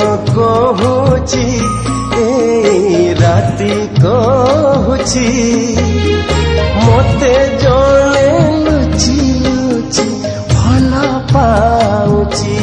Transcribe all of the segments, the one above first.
कहूची ए राती कहूची मते जने लुची लुची भल पाउची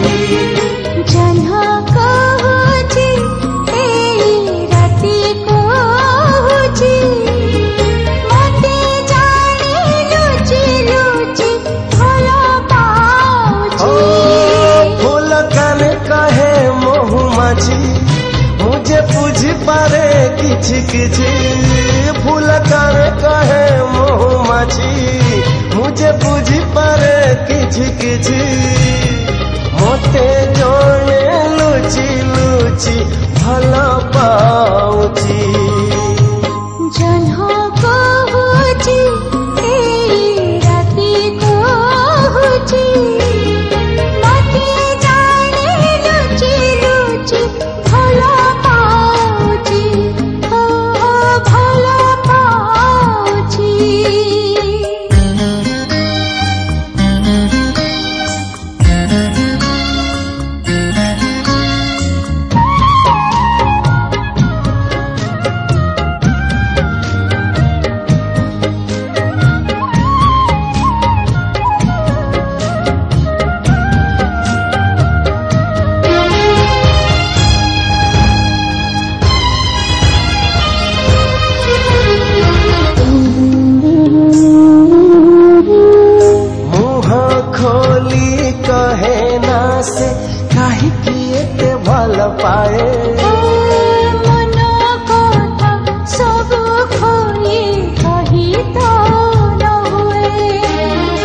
जन्ह कहूची ए राती कहूची मते जाने लुची लुची भल पाउची फूल काने कहे महुमाछी मुझे बुझी पारे किछि किछि फूल काने कहे महुमाछी मुझे बुझी पारे किछि किछि मते जने लुची लुची भल पाउची जन्ह कहूची ए राती कहूची मते जाने लुची लुची भल पाउची ओ भल पाउची मुह खोली कहे ना से काहे किए ते भल पाए मन कथा सब खोई कही तो न हुए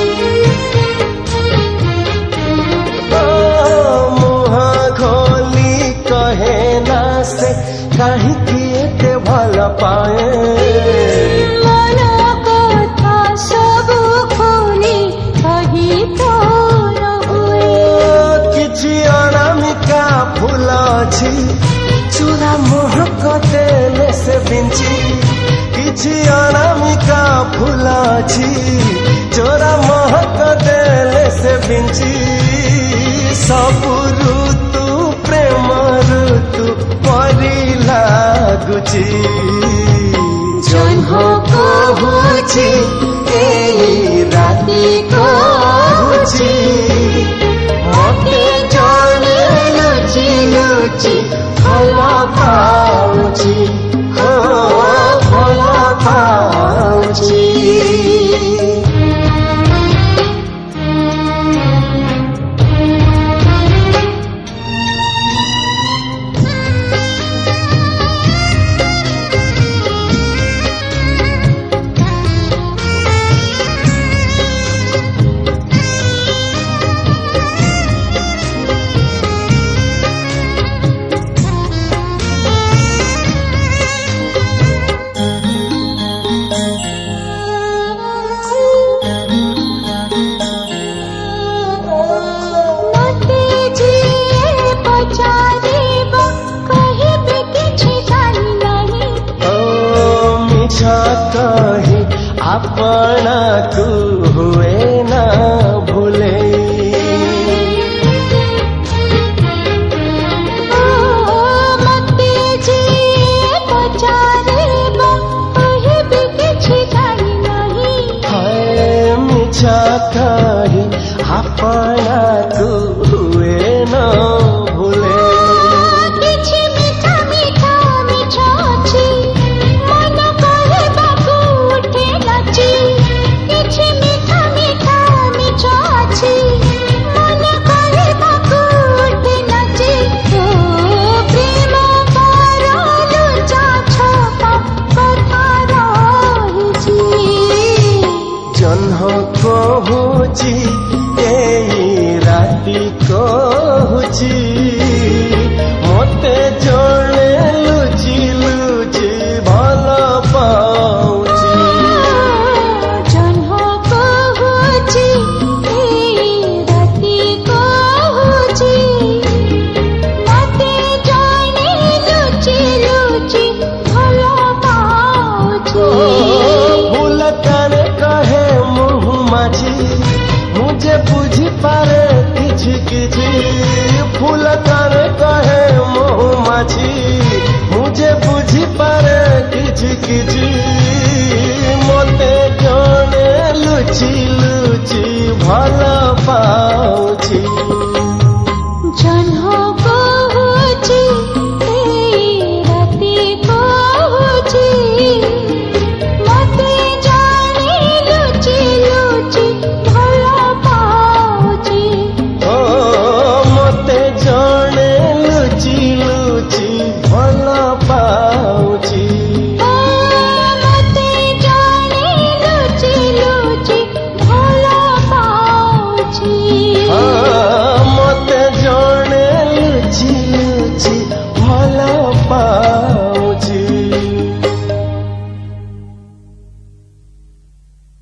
मुह खोली कहे ना से काहे किए ते भल पाए मन कथा सब खोली कही तो न हुए किछि अनामिका फूल अछि चूड़ा मोहक देले से बिंची किछि अनामिका फूल अछि चोरा महक देले से बिंची सब ऋतु प्रेम ऋतु परी लागुची जन्ह कहूची ए राती कहूची मते जने लुची लुची भल पाउची हो भल पाउची मते जिए पचारिब कहिबे किछि जानि नहीं ओ मिछा कही अपना को हुए ना भूले मते जिए पचारिब कहिबे किछि जानि नहीं हाय मिछा कही अपना